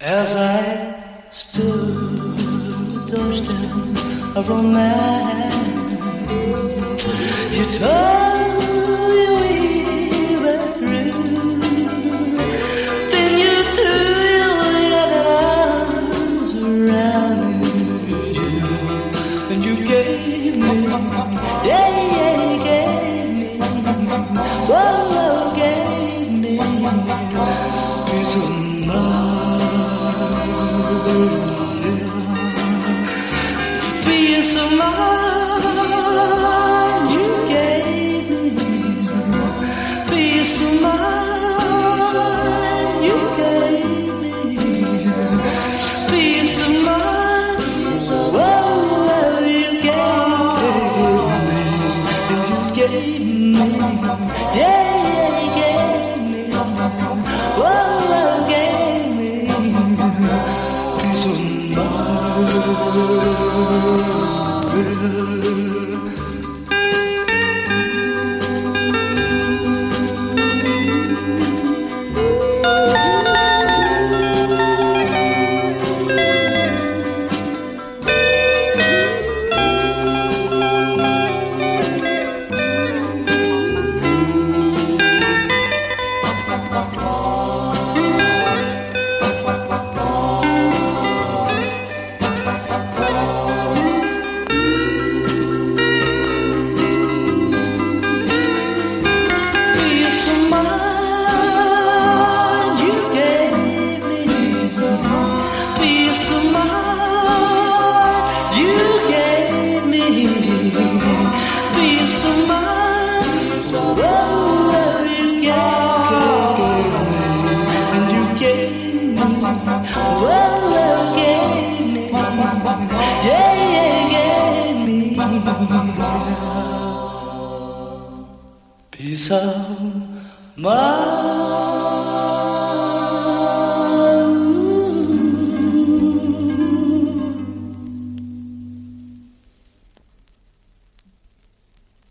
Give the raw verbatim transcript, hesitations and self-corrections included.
As I stood on the doorstep of romance, you told me we were through. Then you threw your arms around me, and you gave me, yeah, yeah, you gave me, whoa, whoa, gave me peace of mind. Peace of mind you gave me. Peace of mind you gave me. Peace of mind, whoa, you gave me. And you gave me, yeah, yeah, you gave me. Whoa, gave me peace of mind. Peace of mind.